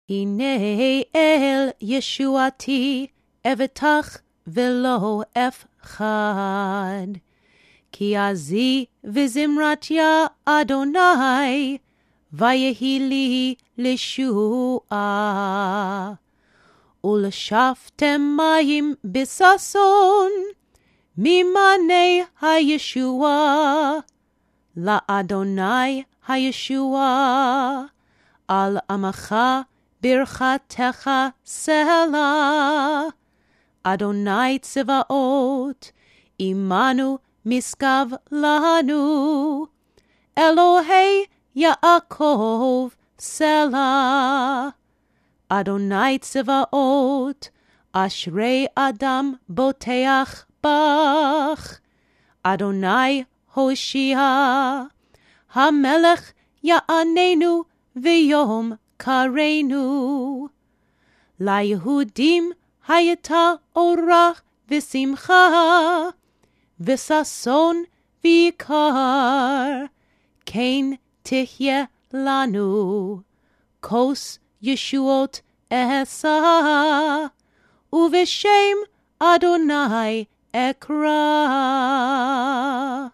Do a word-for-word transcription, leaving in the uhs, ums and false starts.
הנה אל ישועתי אבטח ולא אפחד, כי עזי וזמרתיה אדוני, ויהי לי לישועה. ולשפתם מים בששון, ממענה הישועה, לאדוני הישועה, על עמך ברכתך סלה. אדוני צבאות, עמנו משגב לנו, אלוהי יעקב סלה. אדוני צבאות, אשרי אדם בוטח בך, אדוני הושיע. המלך יעננו ויום קראנו. ליהודים הייתה אורה ושמחה, וששון ויקר, כן תהיה לנו. כוס ישועות אשא, ובשם אדוני אקרא.